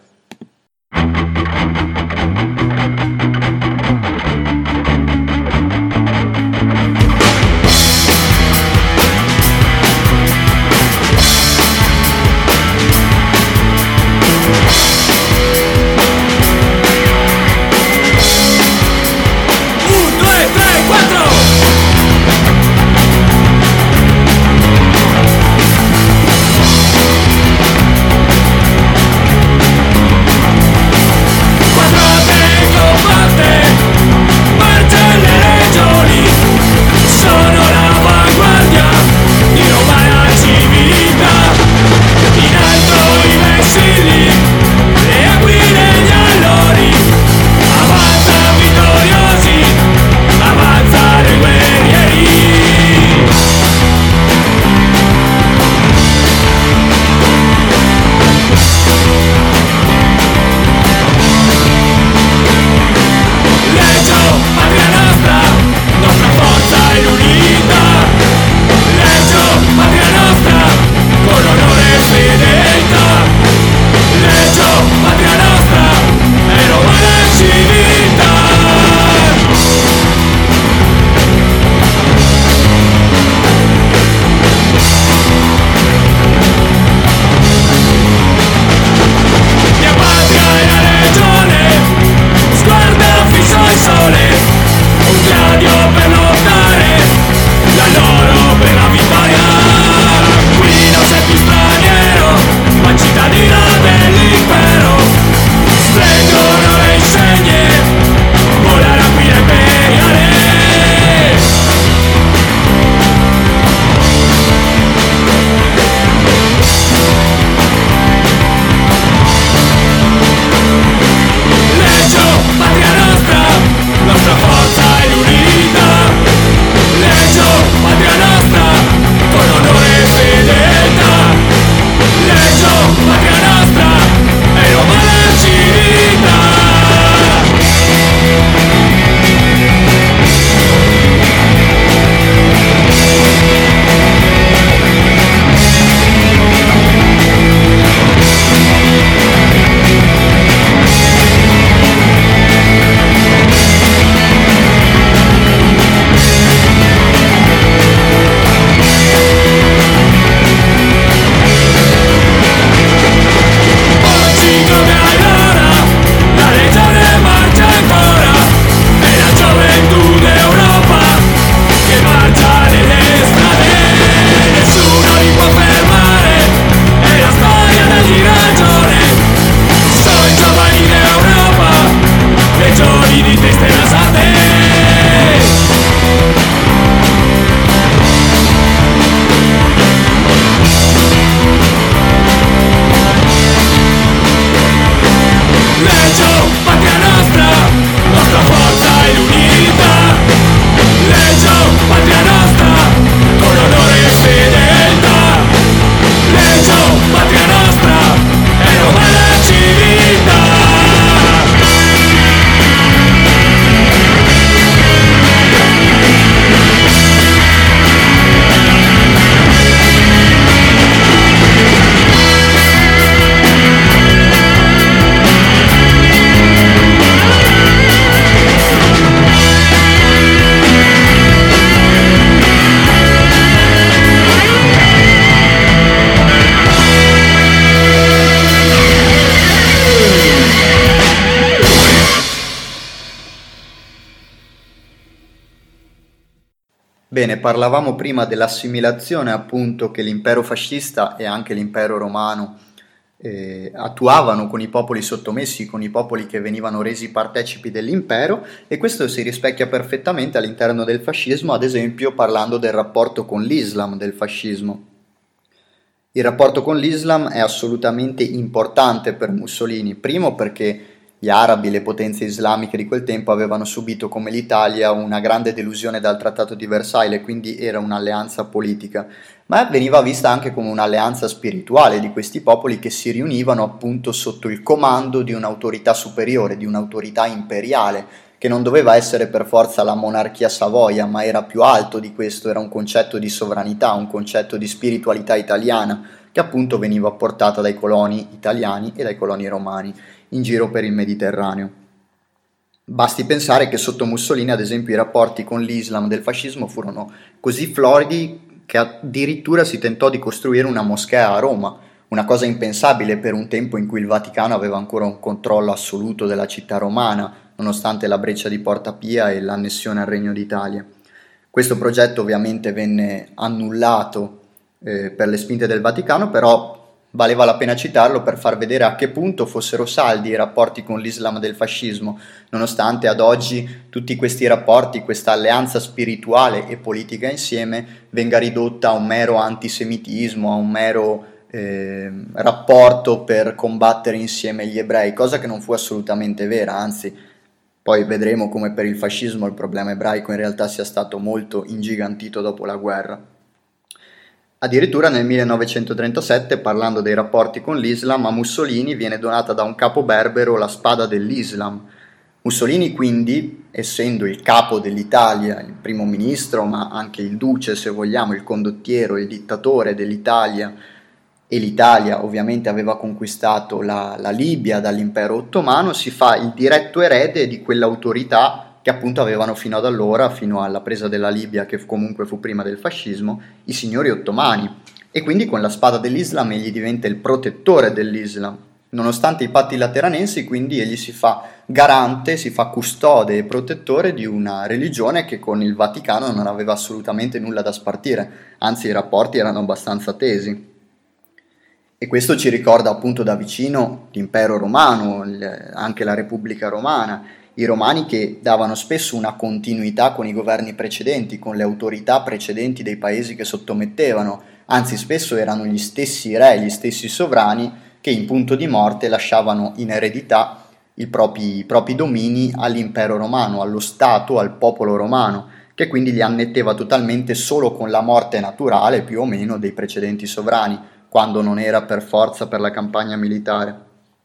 Bene, parlavamo prima dell'assimilazione appunto che l'impero fascista e anche l'impero romano eh, attuavano con i popoli sottomessi, con i popoli che venivano resi partecipi dell'impero, e questo si rispecchia perfettamente all'interno del fascismo, ad esempio parlando del rapporto con l'Islam del fascismo. Il rapporto con l'Islam è assolutamente importante per Mussolini, primo perché gli arabi, le potenze islamiche di quel tempo, avevano subito come l'Italia una grande delusione dal Trattato di Versailles, quindi era un'alleanza politica, ma veniva vista anche come un'alleanza spirituale di questi popoli che si riunivano appunto sotto il comando di un'autorità superiore, di un'autorità imperiale, che non doveva essere per forza la monarchia Savoia, ma era più alto di questo, era un concetto di sovranità, un concetto di spiritualità italiana, che appunto veniva portata dai coloni italiani e dai coloni romani in giro per il Mediterraneo. Basti pensare che sotto Mussolini, ad esempio, i rapporti con l'Islam del fascismo furono così floridi che addirittura si tentò di costruire una moschea a Roma, una cosa impensabile per un tempo in cui il Vaticano aveva ancora un controllo assoluto della città romana, nonostante la breccia di Porta Pia e l'annessione al Regno d'Italia. Questo progetto ovviamente venne annullato eh, per le spinte del Vaticano, però valeva la pena citarlo per far vedere a che punto fossero saldi i rapporti con l'Islam del fascismo, nonostante ad oggi tutti questi rapporti, questa alleanza spirituale e politica insieme, venga ridotta a un mero antisemitismo, a un mero eh, rapporto per combattere insieme gli ebrei, cosa che non fu assolutamente vera, anzi poi vedremo come per il fascismo il problema ebraico in realtà sia stato molto ingigantito dopo la guerra. Addirittura nel millenovecentotrentasette, parlando dei rapporti con l'Islam, a Mussolini viene donata da un capo berbero la spada dell'Islam. Mussolini quindi, essendo il capo dell'Italia, il primo ministro, ma anche il duce se vogliamo, il condottiero, il dittatore dell'Italia, e l'Italia ovviamente aveva conquistato la, la Libia dall'impero ottomano, si fa il diretto erede di quell'autorità che appunto avevano fino ad allora, fino alla presa della Libia, che comunque fu prima del fascismo, i signori ottomani, e quindi con la spada dell'Islam egli diventa il protettore dell'Islam. Nonostante i patti lateranensi, quindi egli si fa garante, si fa custode e protettore di una religione che con il Vaticano non aveva assolutamente nulla da spartire, anzi i rapporti erano abbastanza tesi. E questo ci ricorda appunto da vicino l'impero romano, anche la Repubblica Romana, i romani che davano spesso una continuità con i governi precedenti, con le autorità precedenti dei paesi che sottomettevano, anzi spesso erano gli stessi re, gli stessi sovrani che in punto di morte lasciavano in eredità i propri, i propri domini all'impero romano, allo Stato, al popolo romano, che quindi li annetteva totalmente solo con la morte naturale più o meno dei precedenti sovrani, quando non era per forza per la campagna militare.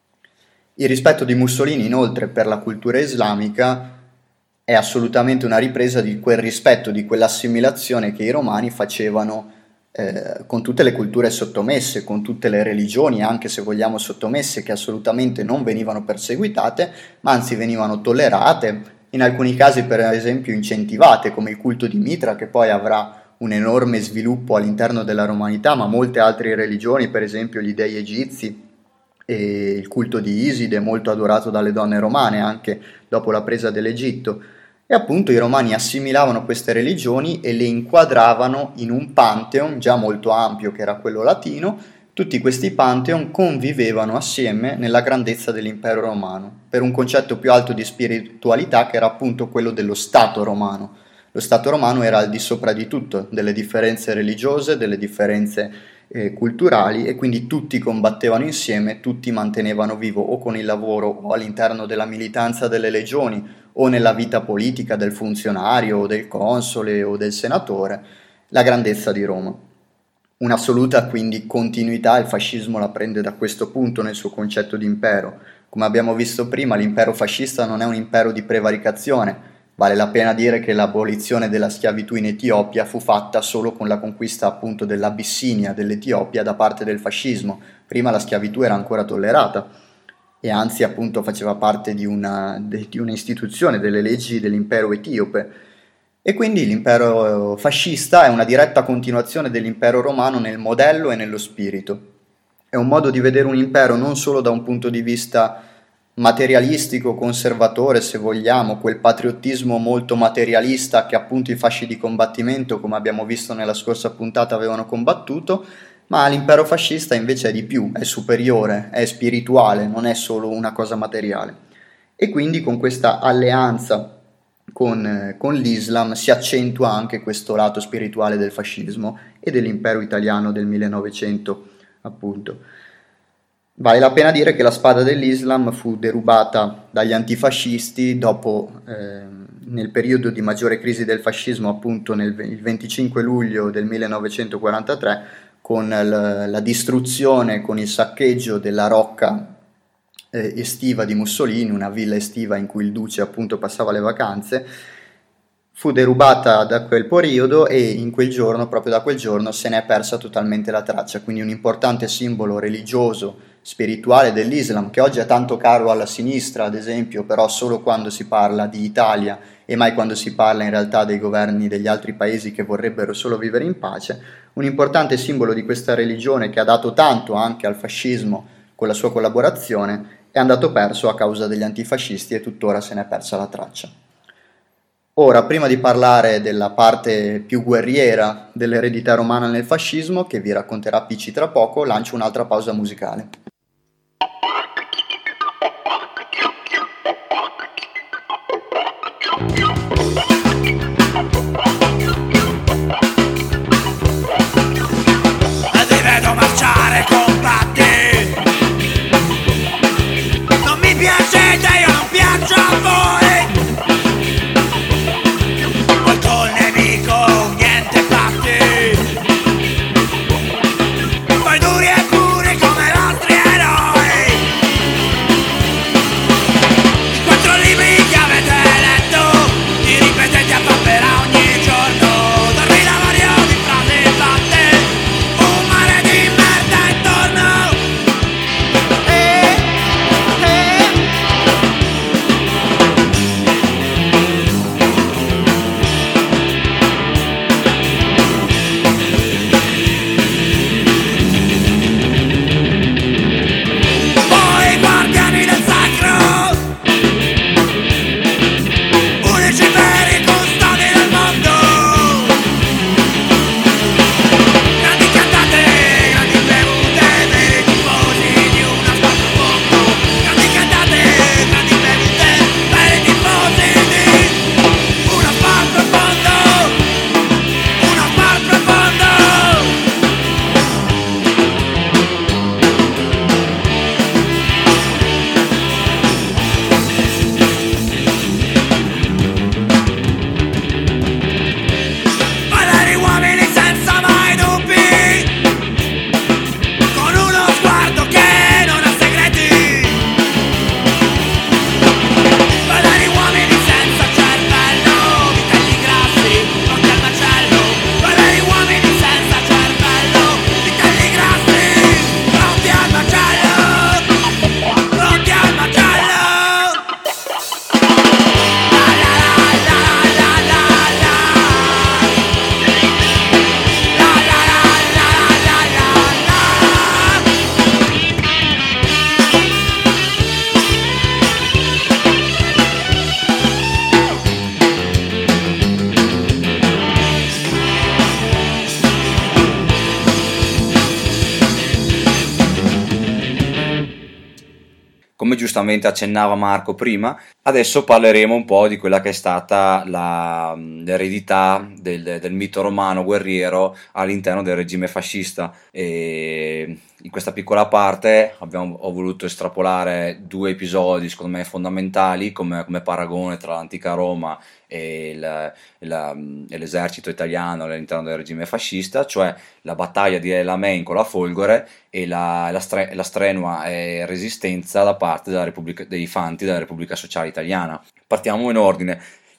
Il rispetto di Mussolini inoltre per la cultura islamica è assolutamente una ripresa di quel rispetto, di quell'assimilazione che i romani facevano eh, con tutte le culture sottomesse, con tutte le religioni, anche se vogliamo sottomesse, che assolutamente non venivano perseguitate, ma anzi venivano tollerate, in alcuni casi per esempio incentivate, come il culto di Mitra, che poi avrà un enorme sviluppo all'interno della romanità, ma molte altre religioni, per esempio gli dei egizi, e il culto di Iside, molto adorato dalle donne romane anche dopo la presa dell'Egitto, e appunto i romani assimilavano queste religioni e le inquadravano in un pantheon già molto ampio che era quello latino. Tutti questi pantheon convivevano assieme nella grandezza dell'impero romano per un concetto più alto di spiritualità che era appunto quello dello Stato romano. Lo Stato romano era al di sopra di tutto, delle differenze religiose, delle differenze eh, culturali, e quindi tutti combattevano insieme, tutti mantenevano vivo o con il lavoro o all'interno della militanza delle legioni o nella vita politica del funzionario o del console o del senatore, la grandezza di Roma. Un'assoluta quindi continuità il fascismo la prende da questo punto nel suo concetto di impero. Come abbiamo visto prima, l'impero fascista non è un impero di prevaricazione. Vale la pena dire che l'abolizione della schiavitù in Etiopia fu fatta solo con la conquista appunto dell'Abissinia, dell'Etiopia, da parte del fascismo. Prima la schiavitù era ancora tollerata e anzi appunto faceva parte di una, di una istituzione, delle leggi dell'impero etiope. E quindi l'impero fascista è una diretta continuazione dell'impero romano nel modello e nello spirito. È un modo di vedere un impero non solo da un punto di vista materialistico, conservatore se vogliamo, quel patriottismo molto materialista che appunto i fasci di combattimento, come abbiamo visto nella scorsa puntata, avevano combattuto, ma l'impero fascista invece è di più, è superiore, è spirituale, non è solo una cosa materiale. E quindi con questa alleanza con, eh, con l'Islam si accentua anche questo lato spirituale del fascismo e dell'impero italiano del millenovecento, appunto. Vale la pena dire che la spada dell'Islam fu derubata dagli antifascisti dopo, eh, nel periodo di maggiore crisi del fascismo, appunto nel il venticinque luglio del millenovecentoquarantatré, con l- la distruzione, con il saccheggio della Rocca eh, estiva di Mussolini, una villa estiva in cui il duce appunto passava le vacanze. Fu derubata da quel periodo e in quel giorno, proprio da quel giorno, se ne è persa totalmente la traccia, quindi un importante simbolo religioso, spirituale dell'Islam, che oggi è tanto caro alla sinistra, ad esempio, però solo quando si parla di Italia e mai quando si parla in realtà dei governi degli altri paesi che vorrebbero solo vivere in pace, un importante simbolo di questa religione che ha dato tanto anche al fascismo con la sua collaborazione, è andato perso a causa degli antifascisti e tuttora se ne è persa la traccia. Ora, prima di parlare della parte più guerriera dell'eredità romana nel fascismo, che vi racconterà Picci tra poco, lancio un'altra pausa musicale. Ti vedo marciare compatti, non mi piacete, io non piaccio a voi. Come giustamente accennava Marco prima, adesso parleremo un po' di quella che è stata la, l'eredità del, del mito romano guerriero all'interno del regime fascista. E in questa piccola parte abbiamo, ho voluto estrapolare due episodi secondo me fondamentali come, come paragone tra l'antica Roma e, il, la, e l'esercito italiano all'interno del regime fascista, cioè la battaglia di El Alamein con la Folgore e la, la, stre, la strenua eh, resistenza da parte della Repubblica, dei fanti della Repubblica Sociale Italiana. Partiamo in ordine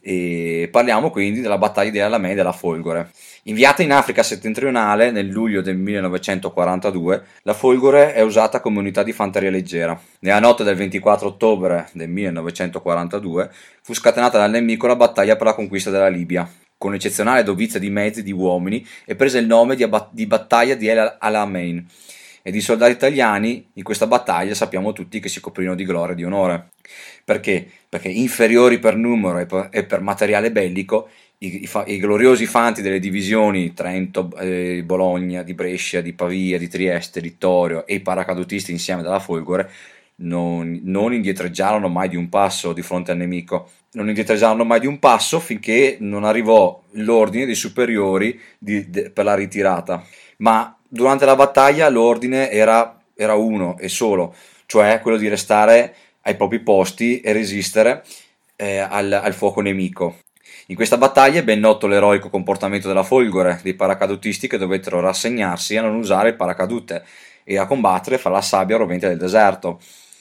e parliamo quindi della battaglia di El Alamein e della Folgore. Inviata in Africa settentrionale nel luglio del millenovecentoquarantadue, la Folgore è usata come unità di fanteria leggera. Nella notte del ventiquattro ottobre del millenovecentoquarantadue fu scatenata dal nemico la battaglia per la conquista della Libia. Con eccezionale dovizia di mezzi e di uomini e prese il nome di, abba- di battaglia di El Alamein. ed i soldati italiani in questa battaglia sappiamo tutti che si coprirono di gloria e di onore. Perché? Perché inferiori per numero e per, e per materiale bellico, i, i, fa, i gloriosi fanti delle divisioni Trento, eh, Bologna, di Brescia, di Pavia, di Trieste, Littorio e i paracadutisti insieme dalla Folgore non, non indietreggiarono mai di un passo di fronte al nemico. Non indietreggiarono mai di un passo finché non arrivò l'ordine dei superiori di, de, per la ritirata. Ma durante la battaglia l'ordine era, era uno e solo, cioè quello di restare ai propri posti e resistere eh, al, al fuoco nemico. In questa battaglia è ben noto l'eroico comportamento della Folgore, dei paracadutisti che dovettero rassegnarsi a non usare il paracadute e a combattere fra la sabbia rovente del deserto.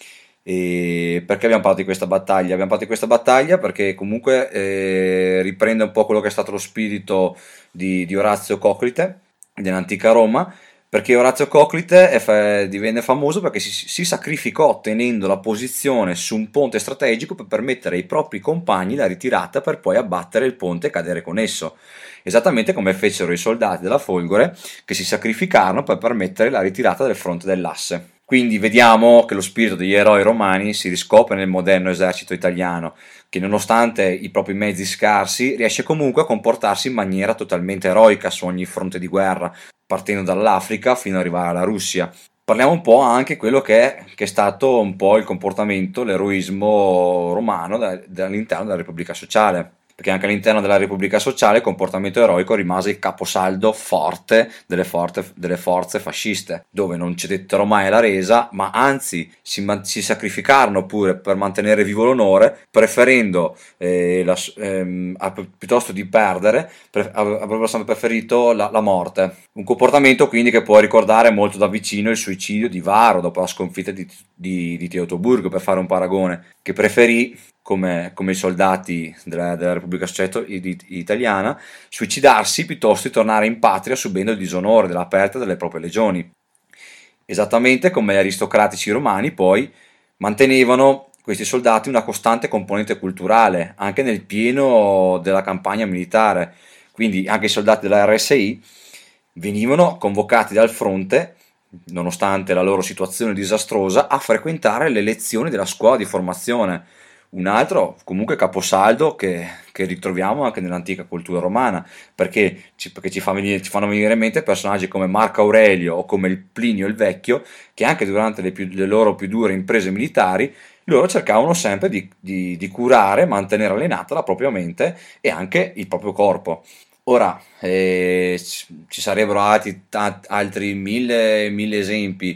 E perché abbiamo parlato di questa battaglia? Abbiamo parlato di questa battaglia perché comunque eh, riprende un po' quello che è stato lo spirito di, di Orazio Coclite dell'antica Roma, perché Orazio Coclite è fa- divenne famoso perché si, si sacrificò tenendo la posizione su un ponte strategico per permettere ai propri compagni la ritirata per poi abbattere il ponte e cadere con esso, esattamente come fecero i soldati della Folgore che si sacrificarono per permettere la ritirata del fronte dell'Asse. Quindi vediamo che lo spirito degli eroi romani si riscopre nel moderno esercito italiano, che nonostante i propri mezzi scarsi riesce comunque a comportarsi in maniera totalmente eroica su ogni fronte di guerra, partendo dall'Africa fino ad arrivare alla Russia. Parliamo un po' anche di quello che è, che è stato un po' il comportamento, l'eroismo romano da, all'interno della Repubblica Sociale. Perché anche all'interno della Repubblica Sociale il comportamento eroico rimase il caposaldo forte delle, forte, delle forze fasciste, dove non cedettero mai alla resa, ma anzi si, si sacrificarono pure per mantenere vivo l'onore, preferendo, eh, la, ehm, a, piuttosto di perdere, pre, avrebbero sempre preferito la, la morte. Un comportamento quindi che può ricordare molto da vicino il suicidio di Varo dopo la sconfitta di, di, di Teutoburgo, per fare un paragone, che preferì, come, come i soldati della, della Repubblica Sociale Italiana, suicidarsi piuttosto di tornare in patria subendo il disonore della perdita delle proprie legioni. Esattamente come gli aristocratici romani poi mantenevano questi soldati una costante componente culturale anche nel pieno della campagna militare, quindi anche i soldati della R S I venivano convocati dal fronte, nonostante la loro situazione disastrosa, a frequentare le lezioni della scuola di formazione. Un altro comunque caposaldo che, che ritroviamo anche nell'antica cultura romana, perché ci, perché ci, fa venire, ci fanno venire in mente personaggi come Marco Aurelio o come il Plinio il Vecchio, che anche durante le, più, le loro più dure imprese militari loro cercavano sempre di, di, di curare, mantenere allenata la propria mente e anche il proprio corpo. Ora eh, ci sarebbero altri, altri mille, mille esempi,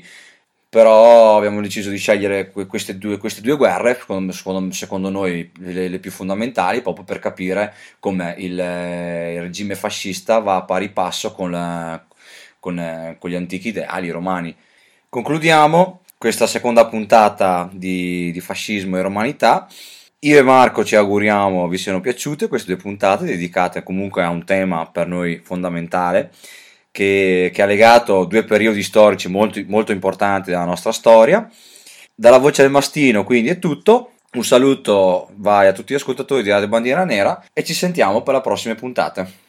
però abbiamo deciso di scegliere queste due, queste due guerre, secondo, secondo noi le, le più fondamentali, proprio per capire come il, il regime fascista va a pari passo con, la, con, con gli antichi ideali romani. Concludiamo questa seconda puntata di, di fascismo e romanità. Io e Marco ci auguriamo vi siano piaciute queste due puntate dedicate comunque a un tema per noi fondamentale, Che, che ha legato due periodi storici molto, molto importanti della nostra storia. Dalla voce del Mastino quindi è tutto, un saluto vai a tutti gli ascoltatori di Radio Bandiera Nera e ci sentiamo per le prossime puntate.